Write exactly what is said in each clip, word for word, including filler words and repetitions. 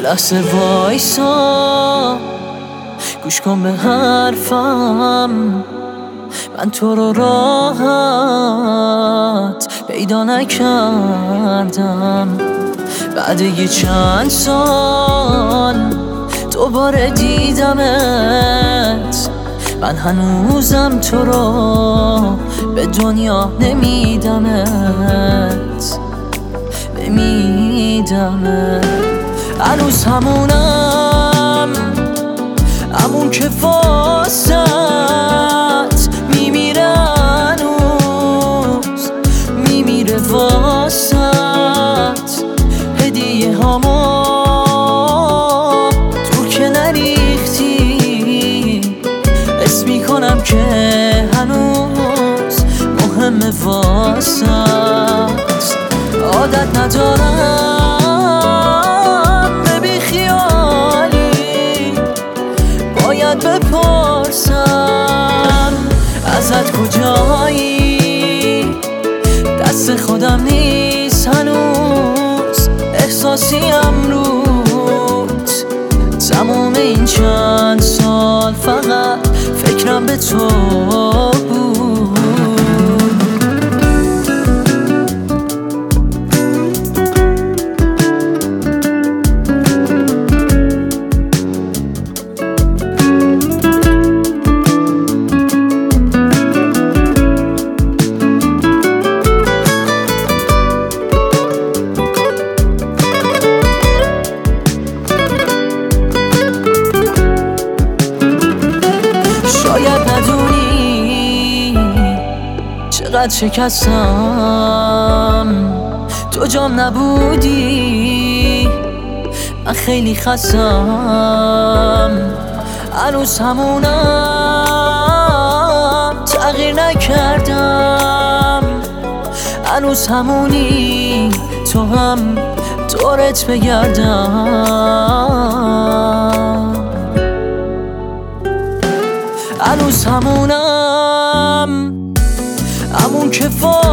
لحظه وایسا، گوش کن به حرفم. من تو رو راحت پیدا نکردم، بعد یه چند سال دوباره دیدمت. من هنوزم تو رو به دنیا نمیدمت، نمیدمت. هنوز همونم، همون که واسط میمیره، هنوز میمیره واسط. هدیه هامو دور که نریختی، حس میکنم که هنوز مهمه واسط. عادت ندارم به بیخیالی، باید بپرسم ازت کجایی. دست خودم نیست هنوز، احساسیم روت. تمام این چند سال فقط فکرم به تو بود. شاید ندونی چقدر شکستم، تو جام نبودی، من خیلی خستم. هنوز همونم، تغییر نکردم. هنوز همونی، تو هم دورت بگردم. هنوز همونم، همون که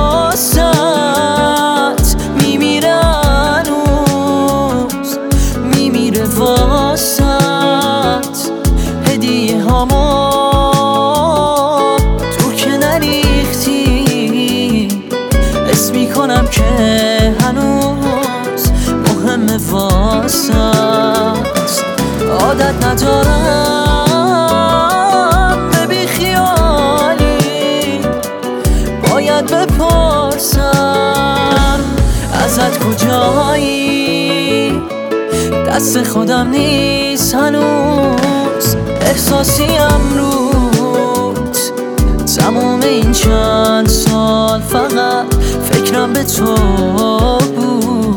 واسط میمیره، هنوز میمیره واسط. هدیه هامو دور که نریختی، حس میکنم که هنوز مهمه واسط. عادت ندارم به بیخیالی، باید بپرسم ازت کجایی. دست خودم نیست هنوز، احساسیم روت. تمام این چند سال فقط فکرم به تو بود.